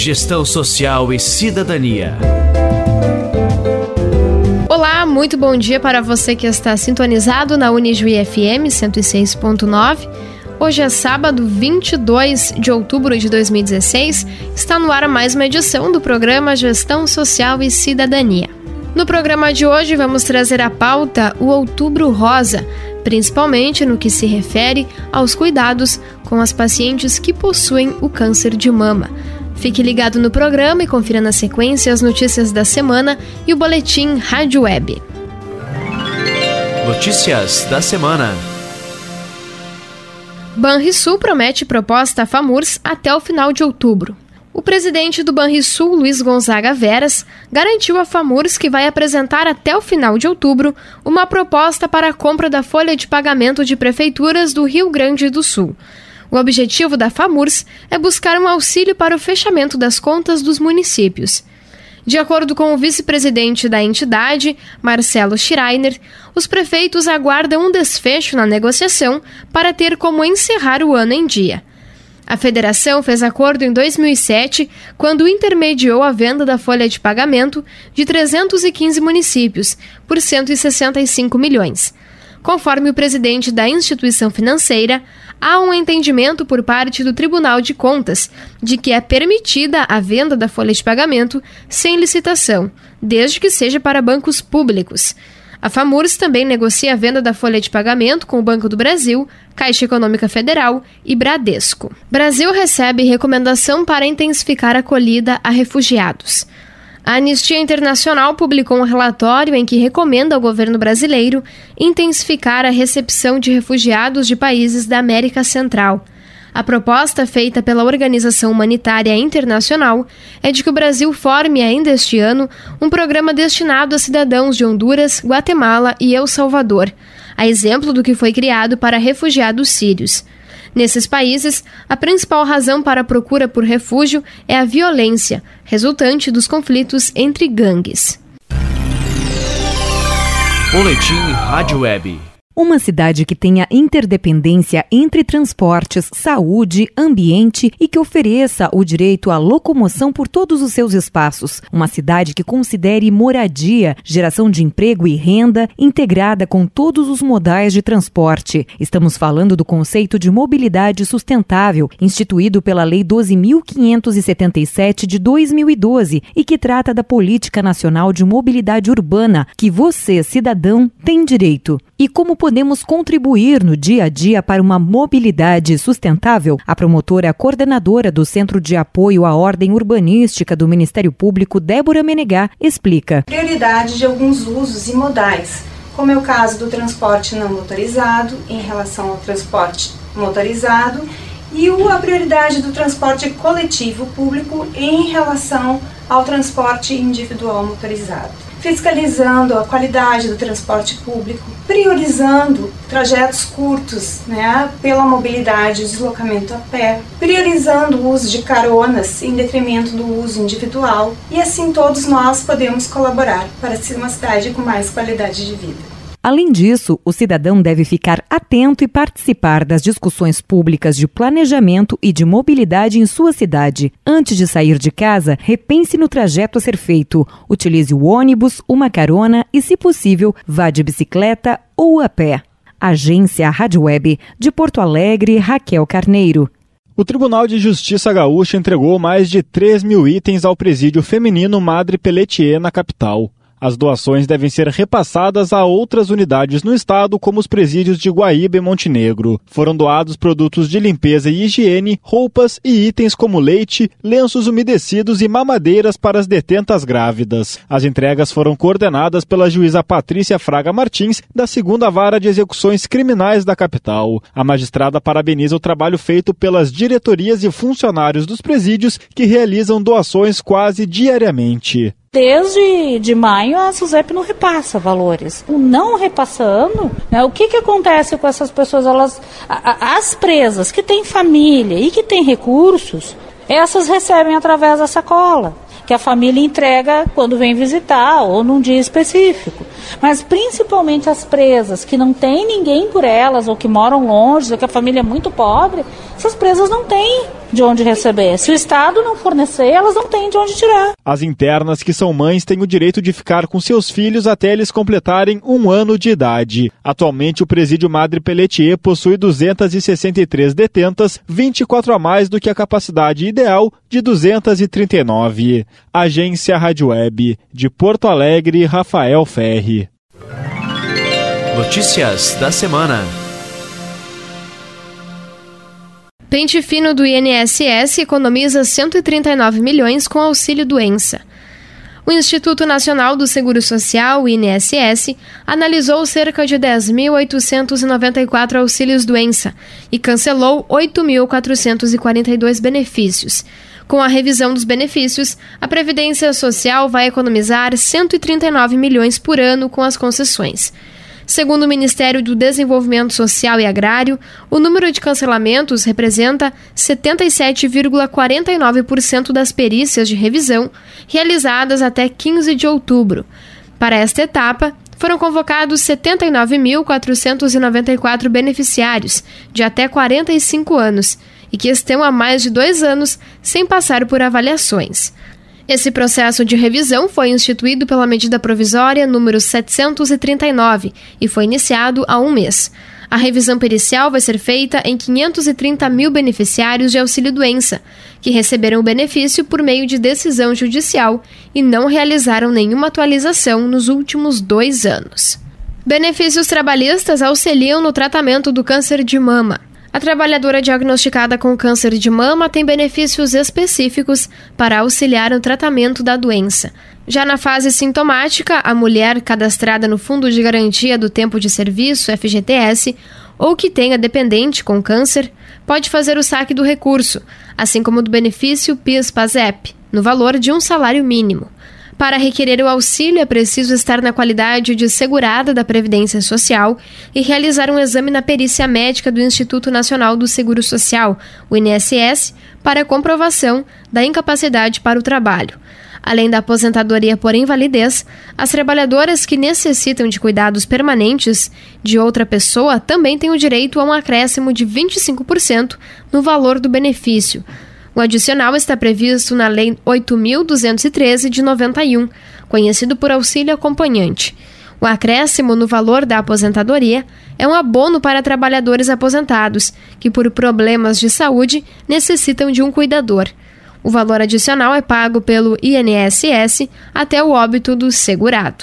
Gestão Social e Cidadania. Olá, muito bom dia para você que está sintonizado na Unijuí FM 106.9. Hoje é sábado, 22 de outubro de 2016. Está no ar mais uma edição do programa Gestão Social e Cidadania. No programa de hoje vamos trazer a pauta o Outubro Rosa, principalmente no que se refere aos cuidados com as pacientes que possuem o câncer de mama. Fique ligado no programa e confira na sequência as notícias da semana e o boletim Rádio Web. Notícias da semana. Banrisul promete proposta à FAMURS até o final de outubro. O presidente do Banrisul, Luiz Gonzaga Veras, garantiu à FAMURS que vai apresentar até o final de outubro uma proposta para a compra da folha de pagamento de prefeituras do Rio Grande do Sul. O objetivo da FAMURS é buscar um auxílio para o fechamento das contas dos municípios. De acordo com o vice-presidente da entidade, Marcelo Schreiner, os prefeitos aguardam um desfecho na negociação para ter como encerrar o ano em dia. A federação fez acordo em 2007, quando intermediou a venda da folha de pagamento de 315 municípios, por 165 milhões. Conforme o presidente da instituição financeira, há um entendimento por parte do Tribunal de Contas de que é permitida a venda da folha de pagamento sem licitação, desde que seja para bancos públicos. A FAMURS também negocia a venda da folha de pagamento com o Banco do Brasil, Caixa Econômica Federal e Bradesco. Brasil recebe recomendação para intensificar a acolhida a refugiados. A Anistia Internacional publicou um relatório em que recomenda ao governo brasileiro intensificar a recepção de refugiados de países da América Central. A proposta feita pela Organização Humanitária Internacional é de que o Brasil forme ainda este ano um programa destinado a cidadãos de Honduras, Guatemala e El Salvador, a exemplo do que foi criado para refugiados sírios. Nesses países, a principal razão para a procura por refúgio é a violência, resultante dos conflitos entre gangues. Boletim Rádio Web. Uma cidade que tenha interdependência entre transportes, saúde, ambiente e que ofereça o direito à locomoção por todos os seus espaços. Uma cidade que considere moradia, geração de emprego e renda integrada com todos os modais de transporte. Estamos falando do conceito de mobilidade sustentável, instituído pela Lei 12.577 de 2012 e que trata da Política Nacional de Mobilidade Urbana, que você, cidadão, tem direito. E como podemos contribuir no dia a dia para uma mobilidade sustentável? A promotora coordenadora do Centro de Apoio à Ordem Urbanística do Ministério Público, Débora Menegá, explica. Prioridade de alguns usos e modais, como é o caso do transporte não motorizado em relação ao transporte motorizado e a prioridade do transporte coletivo público em relação ao transporte individual motorizado. Fiscalizando a qualidade do transporte público, priorizando trajetos curtos, pela mobilidade e deslocamento a pé, priorizando o uso de caronas em detrimento do uso individual, e assim todos nós podemos colaborar para ser uma cidade com mais qualidade de vida. Além disso, o cidadão deve ficar atento e participar das discussões públicas de planejamento e de mobilidade em sua cidade. Antes de sair de casa, repense no trajeto a ser feito. Utilize o ônibus, uma carona e, se possível, vá de bicicleta ou a pé. Agência Rádio Web, de Porto Alegre, Raquel Carneiro. O Tribunal de Justiça Gaúcha entregou mais de 3.000 itens ao presídio feminino Madre Pelletier na capital. As doações devem ser repassadas a outras unidades no estado, como os presídios de Guaíba e Montenegro. Foram doados produtos de limpeza e higiene, roupas e itens como leite, lenços umedecidos e mamadeiras para as detentas grávidas. As entregas foram coordenadas pela juíza Patrícia Fraga Martins, da 2ª Vara de Execuções Criminais da capital. A magistrada parabeniza o trabalho feito pelas diretorias e funcionários dos presídios, que realizam doações quase diariamente. Desde maio a SUSEP não repassa valores. O não repassando, o que acontece com essas pessoas? As presas que têm família e que têm recursos, essas recebem através da sacola, que a família entrega quando vem visitar ou num dia específico. Mas principalmente as presas que não tem ninguém por elas ou que moram longe ou que a família é muito pobre, essas presas não têm de onde receber. Se o Estado não fornecer, elas não têm de onde tirar. As internas que são mães têm o direito de ficar com seus filhos até eles completarem 1 ano de idade. Atualmente, o presídio Madre Pelletier possui 263 detentas, 24 a mais do que a capacidade ideal de 239. Agência Rádio Web, de Porto Alegre, Rafael Ferri. Notícias da semana. Pente fino do INSS economiza 139 milhões com auxílio doença. O Instituto Nacional do Seguro Social, o INSS, analisou cerca de 10.894 auxílios doença e cancelou 8.442 benefícios. Com a revisão dos benefícios, a Previdência Social vai economizar 139 milhões por ano com as concessões. Segundo o Ministério do Desenvolvimento Social e Agrário, o número de cancelamentos representa 77,49% das perícias de revisão realizadas até 15 de outubro. Para esta etapa, foram convocados 79.494 beneficiários de até 45 anos e que estão há mais de 2 anos sem passar por avaliações. Esse processo de revisão foi instituído pela medida provisória número 739 e foi iniciado há 1 mês. A revisão pericial vai ser feita em 530 mil beneficiários de auxílio-doença, que receberam o benefício por meio de decisão judicial e não realizaram nenhuma atualização nos últimos 2 anos. Benefícios trabalhistas auxiliam no tratamento do câncer de mama. A trabalhadora diagnosticada com câncer de mama tem benefícios específicos para auxiliar no tratamento da doença. Já na fase sintomática, a mulher cadastrada no Fundo de Garantia do Tempo de Serviço, FGTS, ou que tenha dependente com câncer, pode fazer o saque do recurso, assim como do benefício PIS/PASEP, no valor de um salário mínimo. Para requerer o auxílio, é preciso estar na qualidade de segurada da Previdência Social e realizar um exame na perícia médica do Instituto Nacional do Seguro Social, o INSS, para comprovação da incapacidade para o trabalho. Além da aposentadoria por invalidez, as trabalhadoras que necessitam de cuidados permanentes de outra pessoa também têm o direito a um acréscimo de 25% no valor do benefício. O adicional está previsto na Lei 8.213 de 91, conhecido por auxílio acompanhante. O acréscimo no valor da aposentadoria é um abono para trabalhadores aposentados que, por problemas de saúde, necessitam de um cuidador. O valor adicional é pago pelo INSS até o óbito do segurado.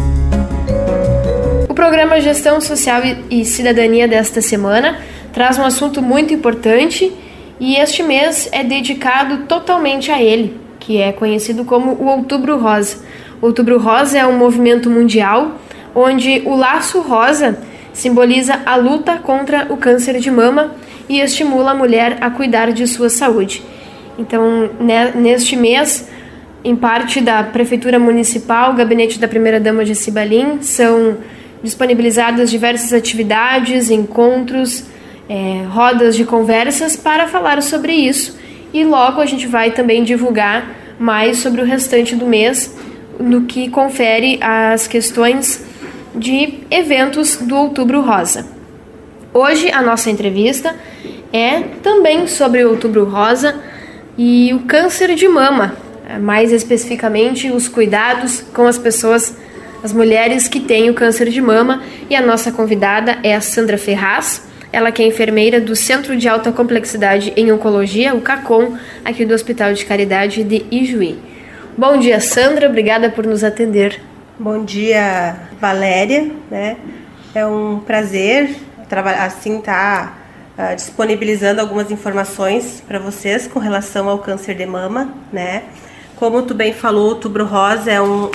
O programa Gestão Social e Cidadania desta semana traz um assunto muito importante e este mês é dedicado totalmente a ele, que é conhecido como o Outubro Rosa. O Outubro Rosa é um movimento mundial onde o laço rosa simboliza a luta contra o câncer de mama e estimula a mulher a cuidar de sua saúde. Então, neste mês, em parte da Prefeitura Municipal, o Gabinete da Primeira-Dama Jessi Balin, são disponibilizadas diversas atividades, encontros, rodas de conversas para falar sobre isso, e logo a gente vai também divulgar mais sobre o restante do mês no que confere às questões de eventos do Outubro Rosa. Hoje a nossa entrevista é também sobre o Outubro Rosa e o câncer de mama, mais especificamente os cuidados com as pessoas, as mulheres que têm o câncer de mama, e a nossa convidada é a Sandra Ferraz. Ela que é enfermeira do Centro de Alta Complexidade em Oncologia, o CACOM, aqui do Hospital de Caridade de Ijuí. Bom dia, Sandra, obrigada por nos atender. Bom dia, Valéria, É um prazer estar disponibilizando algumas informações para vocês com relação ao câncer de mama, Como tu bem falou, o Outubro Rosa é um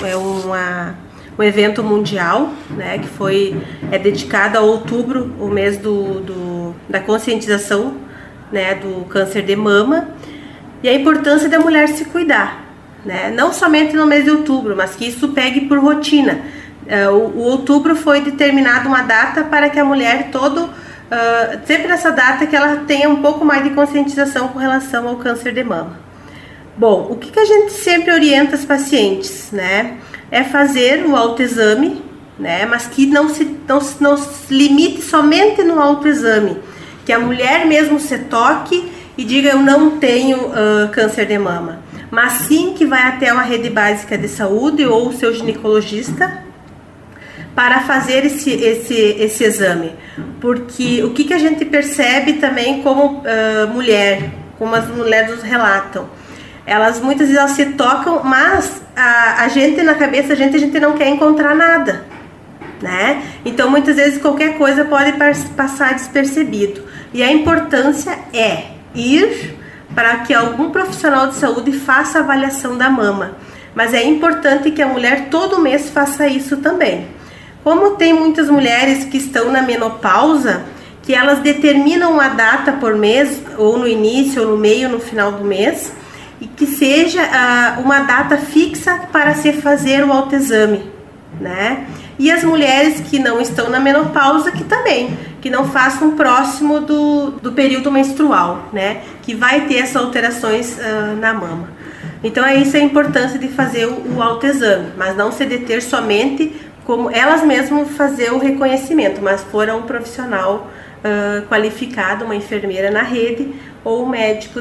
evento mundial, que é dedicado a outubro, o mês da conscientização, do câncer de mama, e a importância da mulher se cuidar, não somente no mês de outubro, mas que isso pegue por rotina. O outubro foi determinado uma data para que a mulher sempre nessa data que ela tenha um pouco mais de conscientização com relação ao câncer de mama. Bom, o que a gente sempre orienta as pacientes, é fazer o autoexame, mas que não se limite somente no autoexame, que a mulher mesmo se toque e diga eu não tenho câncer de mama, mas sim que vai até uma rede básica de saúde ou o seu ginecologista para fazer esse exame. Porque o que a gente percebe também como mulher, como as mulheres nos relatam, elas muitas vezes elas se tocam, mas a gente na cabeça, a gente não quer encontrar nada, né? Então muitas vezes qualquer coisa pode passar despercebido. E a importância é ir para que algum profissional de saúde faça a avaliação da mama. Mas é importante que a mulher todo mês faça isso também. Como tem muitas mulheres que estão na menopausa, que elas determinam uma data por mês, ou no início, ou no meio, no final do mês, e que seja uma data fixa para se fazer o autoexame, né? E as mulheres que não estão na menopausa, que não façam próximo do período menstrual, né? Que vai ter essas alterações na mama. Então isso é a importância de fazer o autoexame, mas não se deter somente como elas mesmas fazer o reconhecimento, mas for um profissional qualificado, uma enfermeira na rede ou o médico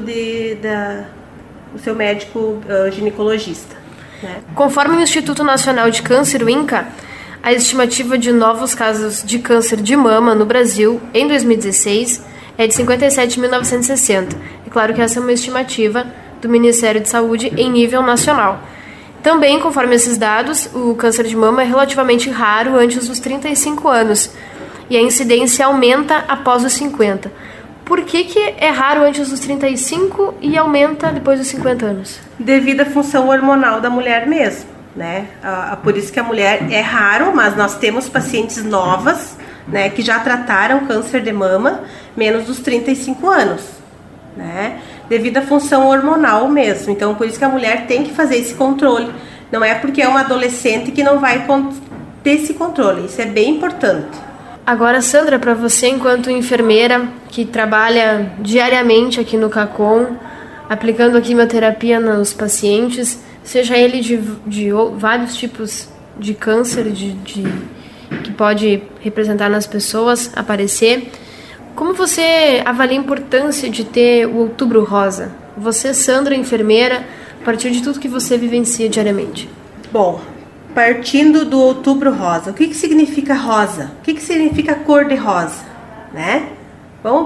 o seu médico ginecologista, né? Conforme o Instituto Nacional de Câncer, o INCA, a estimativa de novos casos de câncer de mama no Brasil em 2016 é de 57.960. É claro que essa é uma estimativa do Ministério de Saúde em nível nacional. Também, conforme esses dados, o câncer de mama é relativamente raro antes dos 35 anos e a incidência aumenta após os 50. Por que é raro antes dos 35 e aumenta depois dos 50 anos? Devido à função hormonal da mulher mesmo, né? Por isso que a mulher é raro, mas nós temos pacientes novas, né, que já trataram câncer de mama menos dos 35 anos, né? Devido à função hormonal mesmo. Então, por isso que a mulher tem que fazer esse controle. Não é porque é uma adolescente que não vai ter esse controle. Isso é bem importante. Agora, Sandra, para você, enquanto enfermeira que trabalha diariamente aqui no CACOM, aplicando a quimioterapia nos pacientes, seja ele de vários tipos de câncer que pode representar nas pessoas, aparecer, como você avalia a importância de ter o Outubro Rosa? Você, Sandra, enfermeira, a partir de tudo que você vivencia diariamente. Bom, partindo do Outubro Rosa, o que significa rosa? O que significa cor de rosa, né? Vamos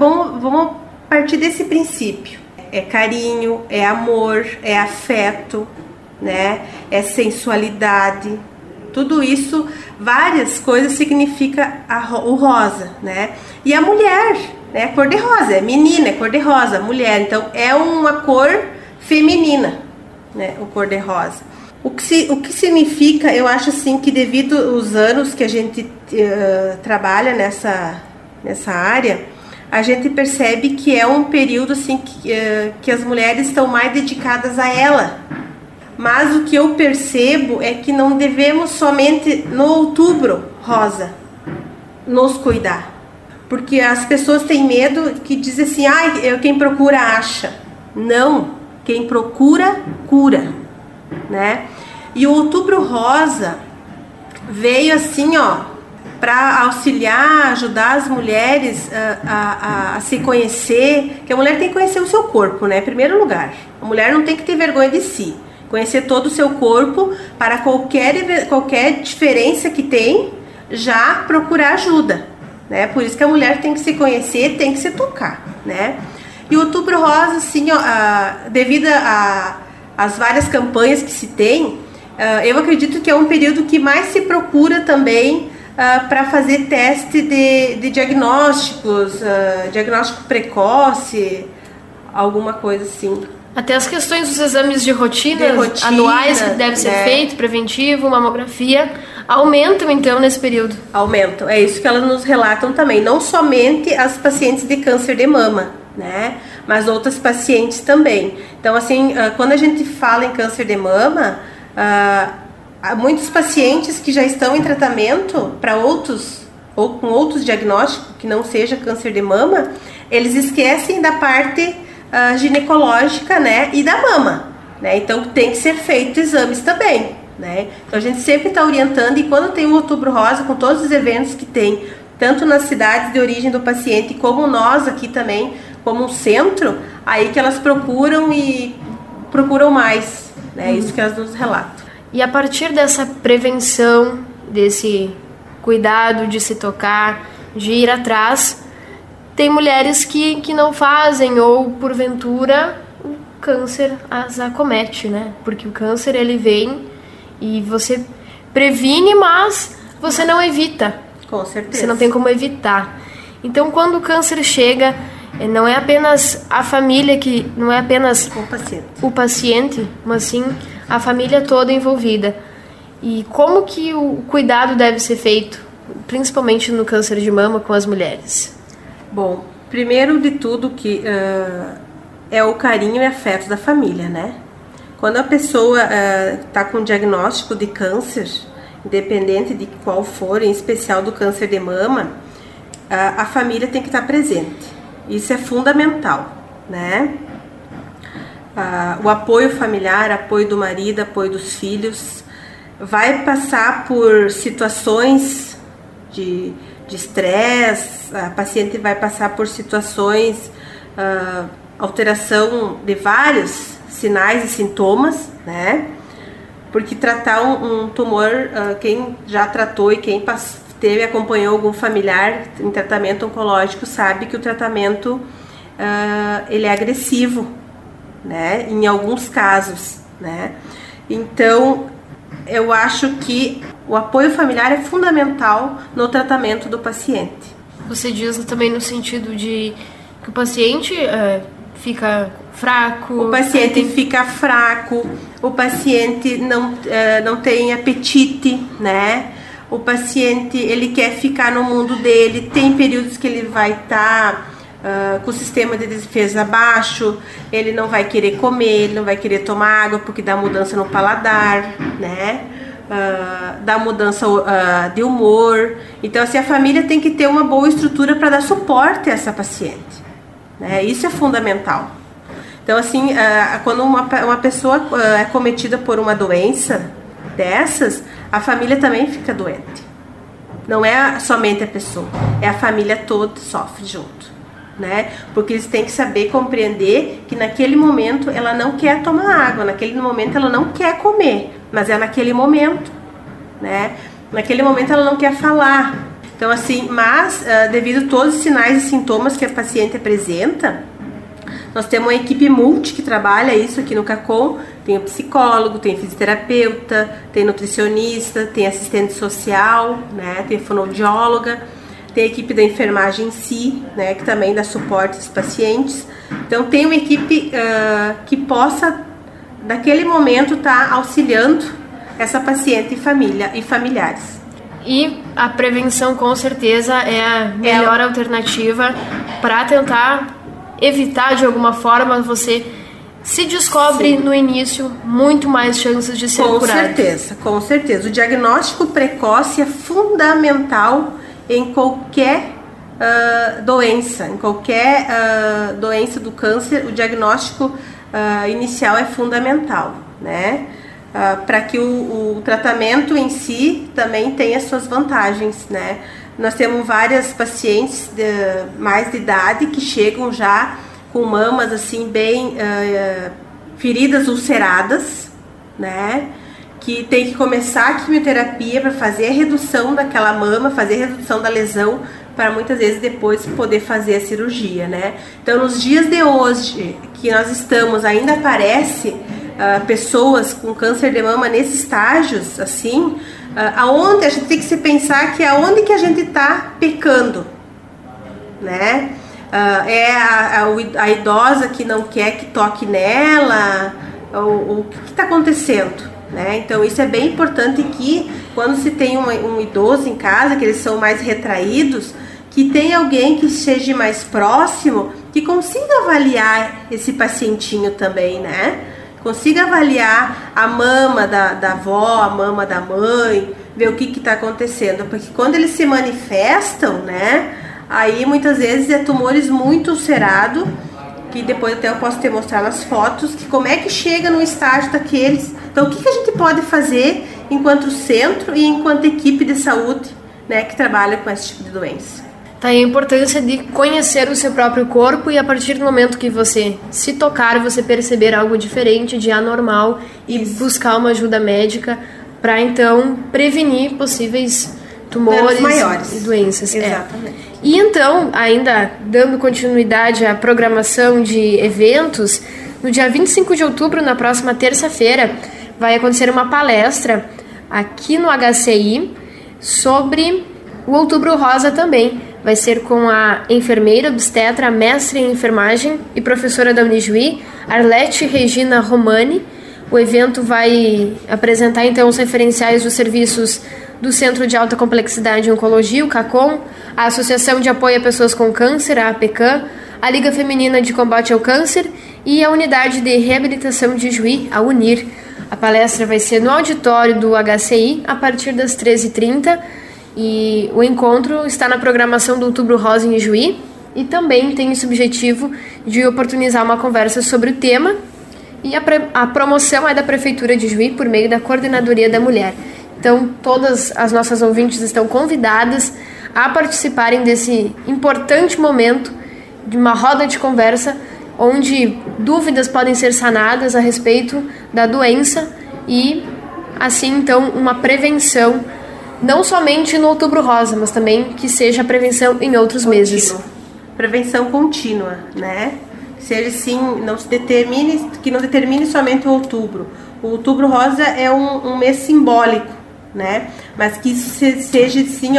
partir desse princípio. É carinho, é amor, é afeto, né? É sensualidade. Tudo isso, várias coisas significa o rosa, né? E a mulher, né? Cor de rosa, é menina, é cor de rosa, mulher. Então, é uma cor feminina, né? O cor de rosa. O que significa, eu acho assim, que devido aos anos que a gente trabalha nessa área, a gente percebe que é um período assim que as mulheres estão mais dedicadas a ela. Mas o que eu percebo é que não devemos somente no Outubro Rosa nos cuidar. Porque as pessoas têm medo que dizem assim, quem procura acha. Não, quem procura cura, né? E o Outubro Rosa veio assim, para auxiliar, ajudar as mulheres a se conhecer, que a mulher tem que conhecer o seu corpo, né? Em primeiro lugar, a mulher não tem que ter vergonha de si. Conhecer todo o seu corpo para qualquer diferença que tem, já procurar ajuda, né? Por isso que a mulher tem que se conhecer, tem que se tocar, né? E o Outubro Rosa, assim, devido às várias campanhas que se tem, eu acredito que é um período que mais se procura também para fazer teste de diagnósticos, diagnóstico precoce, alguma coisa assim. Até as questões dos exames de rotina anuais que deve ser feito, preventivo, mamografia, aumentam então nesse período? Aumentam, é isso que elas nos relatam também, não somente as pacientes de câncer de mama, né, mas outras pacientes também. Então assim, quando a gente fala em câncer de mama, há muitos pacientes que já estão em tratamento para outros, ou com outros diagnósticos que não seja câncer de mama, eles esquecem da parte ginecológica, né, e da mama, né? Então tem que ser feito exames também, né? Então a gente sempre está orientando, e quando tem o Outubro Rosa, com todos os eventos que tem tanto nas cidades de origem do paciente, como nós aqui também, como um centro, aí que elas procuram mais, né? Isso que elas nos relatam. E a partir dessa prevenção, desse cuidado de se tocar, de ir atrás, tem mulheres que não fazem, ou porventura o câncer as acomete, né? Porque o câncer, ele vem e você previne, mas você não evita. Com certeza. Você não tem como evitar. Então, quando o câncer chega, não é apenas a família não é apenas o paciente, mas sim a família toda envolvida. E como que o cuidado deve ser feito, principalmente no câncer de mama, com as mulheres? Bom, primeiro de tudo que é o carinho e afeto da família, né? Quando a pessoa está com diagnóstico de câncer, independente de qual for, em especial do câncer de mama, a família tem que estar presente. Isso é fundamental, né? O apoio familiar, apoio do marido, apoio dos filhos, vai passar por situações de estresse, a paciente vai passar por situações, alteração de vários sinais e sintomas, né? Porque tratar um tumor, quem já tratou e quem acompanhou algum familiar em tratamento oncológico sabe que o tratamento ele é agressivo, né? Em alguns casos, né? Então, eu acho que o apoio familiar é fundamental no tratamento do paciente. Você diz também no sentido de que o paciente fica fraco. O paciente fica fraco, o paciente não tem apetite, né? O paciente, ele quer ficar no mundo dele, tem períodos que ele vai estar com o sistema de defesa baixo, ele não vai querer comer, ele não vai querer tomar água porque dá mudança no paladar, né? Dá mudança de humor. Então, assim, a família tem que ter uma boa estrutura para dar suporte a essa paciente, né? Isso é fundamental. Então, assim, quando uma pessoa é cometida por uma doença dessas, a família também fica doente. Não é somente a pessoa, é a família toda que sofre junto, né? Porque eles têm que saber compreender que naquele momento ela não quer tomar água, naquele momento ela não quer comer, mas é naquele momento, né? Naquele momento ela não quer falar. Então, assim, mas devido a todos os sinais e sintomas que a paciente apresenta, nós temos uma equipe multi que trabalha isso aqui no CACOM. Tem o psicólogo, tem fisioterapeuta, tem nutricionista, tem assistente social, né? Tem fonoaudióloga, tem a equipe da enfermagem em si, né? Que também dá suporte aos pacientes. Então, tem uma equipe que possa, naquele momento, estar auxiliando essa paciente e familiares. E a prevenção, com certeza, é a melhor alternativa para tentar evitar de alguma forma. Você se descobre no início muito mais chances de ser curado. Com certeza. O diagnóstico precoce é fundamental em qualquer doença, doença do câncer. O diagnóstico inicial é fundamental, né? Para que o tratamento em si também tenha suas vantagens, né? Nós temos várias pacientes mais de idade que chegam já com mamas assim bem feridas ulceradas, né? Que tem que começar a quimioterapia para fazer a redução daquela mama, fazer a redução da lesão, para muitas vezes depois poder fazer a cirurgia, né? Então, nos dias de hoje que nós estamos, ainda aparece pessoas com câncer de mama nesses estágios, assim, aonde a gente tem que se pensar que é aonde que a gente está pecando, né? É a idosa que não quer que toque nela, o que está acontecendo, né? Então, isso é bem importante que quando se tem um idoso em casa, que eles são mais retraídos, que tem alguém que esteja mais próximo, que consiga avaliar esse pacientinho também, né? Consiga avaliar a mama da avó, a mama da mãe, ver o que está acontecendo. Porque quando eles se manifestam, né? Aí muitas vezes é tumores muito ulcerados, que depois até eu posso te mostrar nas fotos, que como é que chega no estágio daqueles. Então, o que a gente pode fazer enquanto centro e enquanto equipe de saúde né, que trabalha com esse tipo de doença. Tá aí a importância de conhecer o seu próprio corpo e a partir do momento que você se tocar, você perceber algo diferente, de anormal e buscar uma ajuda médica para então prevenir possíveis tumores e doenças. Exatamente. E então, ainda dando continuidade à programação de eventos, no dia 25 de outubro, na próxima terça-feira, vai acontecer uma palestra aqui no HCI sobre o Outubro Rosa também. Vai ser com a enfermeira obstetra, mestre em enfermagem e professora da Unijuí, Arlete Regina Romani. O evento vai apresentar então os referenciais dos serviços do Centro de Alta Complexidade em Oncologia, o CACOM, a Associação de Apoio a Pessoas com Câncer, a APCAM, a Liga Feminina de Combate ao Câncer e a Unidade de Reabilitação de Juí, a UNIR. A palestra vai ser no auditório do HCI a partir das 13h30 e o encontro está na programação do Outubro Rosa em Juí e também tem esse objetivo de oportunizar uma conversa sobre o tema e a promoção é da Prefeitura de Juí por meio da Coordenadoria da Mulher. Então, todas as nossas ouvintes estão convidadas a participarem desse importante momento de uma roda de conversa onde dúvidas podem ser sanadas a respeito da doença e, assim, então, uma prevenção, não somente no Outubro Rosa, mas também que seja prevenção em outros meses. Prevenção contínua, né? Seja, sim, que não determine somente o outubro. O Outubro Rosa é um mês simbólico, né? Mas que isso seja, sim,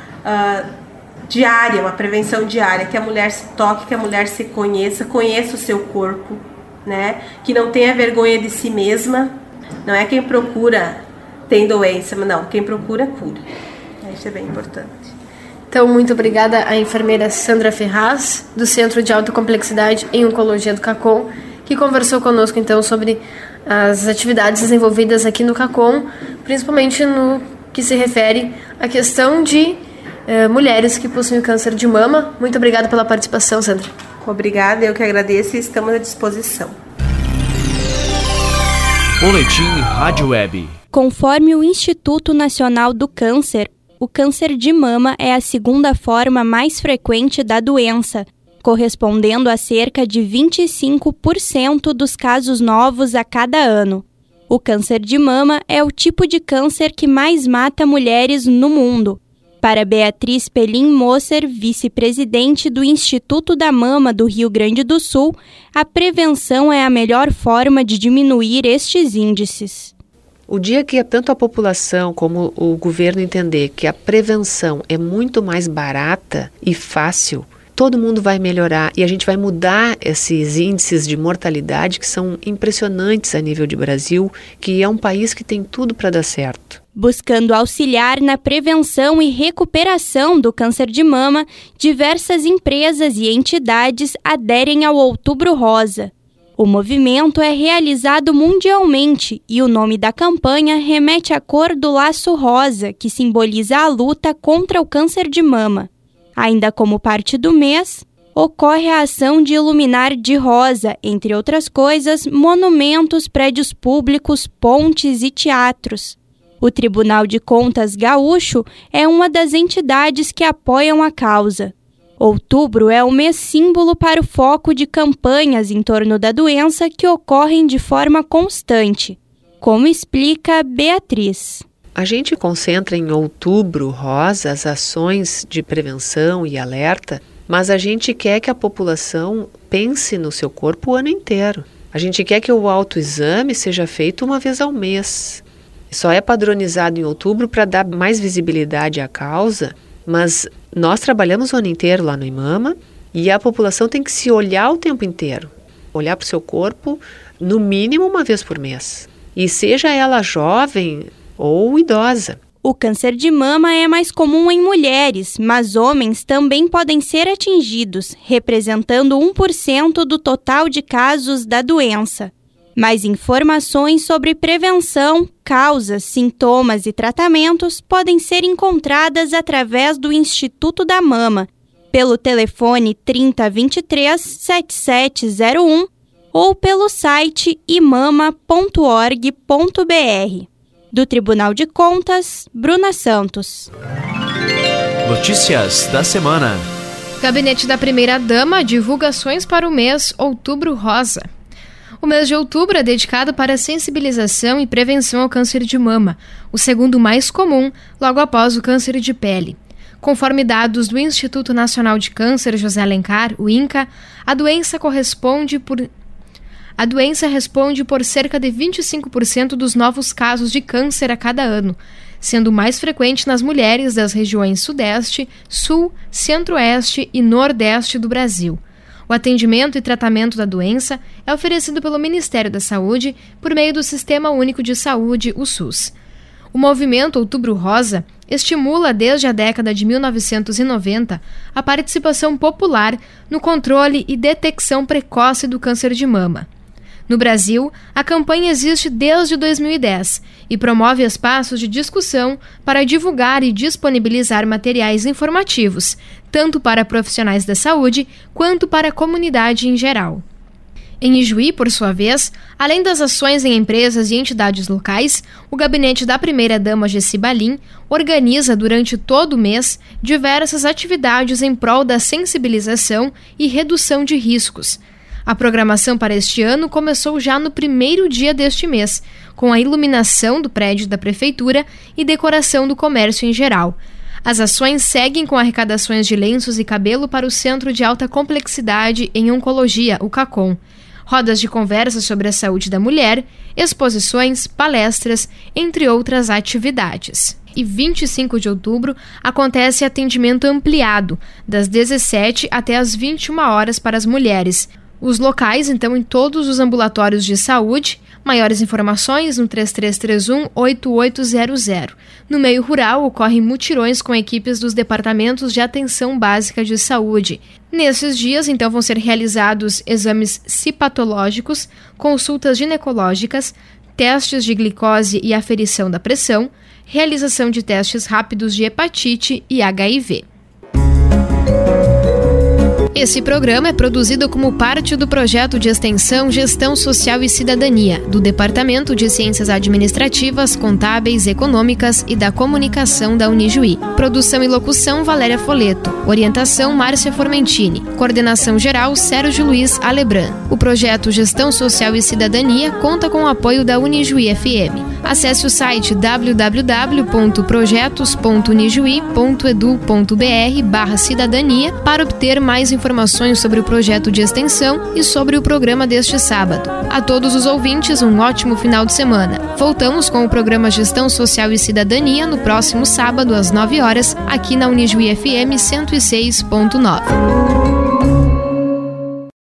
diária, uma prevenção diária, que a mulher se toque, que a mulher se conheça o seu corpo, né? Que não tenha vergonha de si mesma. Não é quem procura tem doença, mas não, quem procura cura. Isso é bem importante. Então, muito obrigada à enfermeira Sandra Ferraz, do Centro de Alta Complexidade em Oncologia do CACOM, que conversou conosco então sobre as atividades desenvolvidas aqui no CACOM, principalmente no que se refere à questão de mulheres que possuem câncer de mama. Muito obrigada pela participação, Sandra. Obrigada, eu que agradeço e estamos à disposição. Boletim Rádio Web. Conforme o Instituto Nacional do Câncer, o câncer de mama é a segunda forma mais frequente da doença, correspondendo a cerca de 25% dos casos novos a cada ano. O câncer de mama é o tipo de câncer que mais mata mulheres no mundo. Para Beatriz Pelim Moser, vice-presidente do Instituto da Mama do Rio Grande do Sul, a prevenção é a melhor forma de diminuir estes índices. O dia que tanto a população como o governo entender que a prevenção é muito mais barata e fácil, todo mundo vai melhorar e a gente vai mudar esses índices de mortalidade que são impressionantes a nível de Brasil, que é um país que tem tudo para dar certo. Buscando auxiliar na prevenção e recuperação do câncer de mama, diversas empresas e entidades aderem ao Outubro Rosa. O movimento é realizado mundialmente e o nome da campanha remete à cor do laço rosa, que simboliza a luta contra o câncer de mama. Ainda como parte do mês, ocorre a ação de iluminar de rosa, entre outras coisas, monumentos, prédios públicos, pontes e teatros. O Tribunal de Contas Gaúcho é uma das entidades que apoiam a causa. Outubro é o mês símbolo para o foco de campanhas em torno da doença que ocorrem de forma constante, como explica Beatriz. A gente concentra em Outubro Rosa as ações de prevenção e alerta, mas a gente quer que a população pense no seu corpo o ano inteiro. A gente quer que o autoexame seja feito uma vez ao mês. Só é padronizado em outubro para dar mais visibilidade à causa, mas nós trabalhamos o ano inteiro lá no IMAMA e a população tem que se olhar o tempo inteiro. Olhar para o seu corpo no mínimo uma vez por mês. E seja ela jovem ou idosa. O câncer de mama é mais comum em mulheres, mas homens também podem ser atingidos, representando 1% do total de casos da doença. Mais informações sobre prevenção, causas, sintomas e tratamentos podem ser encontradas através do Instituto da Mama, pelo telefone 3023-7701 ou pelo site imama.org.br. Do Tribunal de Contas, Bruna Santos. Notícias da semana. Gabinete da Primeira-Dama divulga ações para o mês Outubro Rosa. O mês de outubro é dedicado para a sensibilização e prevenção ao câncer de mama, o segundo mais comum, logo após o câncer de pele. Conforme dados do Instituto Nacional de Câncer José Alencar, o INCA, a doença responde por cerca de 25% dos novos casos de câncer a cada ano, sendo mais frequente nas mulheres das regiões Sudeste, Sul, Centro-Oeste e Nordeste do Brasil. O atendimento e tratamento da doença é oferecido pelo Ministério da Saúde por meio do Sistema Único de Saúde, o SUS. O movimento Outubro Rosa estimula desde a década de 1990 a participação popular no controle e detecção precoce do câncer de mama. No Brasil, a campanha existe desde 2010 e promove espaços de discussão para divulgar e disponibilizar materiais informativos, tanto para profissionais da saúde quanto para a comunidade em geral. Em Ijuí, por sua vez, além das ações em empresas e entidades locais, o gabinete da Primeira-Dama Gessi Balin organiza durante todo o mês diversas atividades em prol da sensibilização e redução de riscos. A programação para este ano começou já no primeiro dia deste mês, com a iluminação do prédio da Prefeitura e decoração do comércio em geral. As ações seguem com arrecadações de lenços e cabelo para o Centro de Alta Complexidade em Oncologia, o CACOM, rodas de conversa sobre a saúde da mulher, exposições, palestras, entre outras atividades. E 25 de outubro acontece atendimento ampliado, das 17 até as 21 horas para as mulheres. Os locais, então, em todos os ambulatórios de saúde. Maiores informações no 3331-8800. No meio rural, ocorrem mutirões com equipes dos departamentos de atenção básica de saúde. Nesses dias, então, vão ser realizados exames citopatológicos, consultas ginecológicas, testes de glicose e aferição da pressão, realização de testes rápidos de hepatite e HIV. Esse programa é produzido como parte do projeto de extensão Gestão Social e Cidadania, do Departamento de Ciências Administrativas, Contábeis, Econômicas e da Comunicação da Unijuí. Produção e locução Valéria Foleto. Orientação Márcia Formentini. Coordenação geral Sérgio Luiz Alebran. O projeto Gestão Social e Cidadania conta com o apoio da Unijuí FM. Acesse o site www.projetos.unijuí.edu.br/cidadania para obter mais informações sobre o projeto de extensão e sobre o programa deste sábado. A todos os ouvintes, um ótimo final de semana. Voltamos com o programa Gestão Social e Cidadania no próximo sábado às 9 horas, aqui na Unijuí FM 106.9.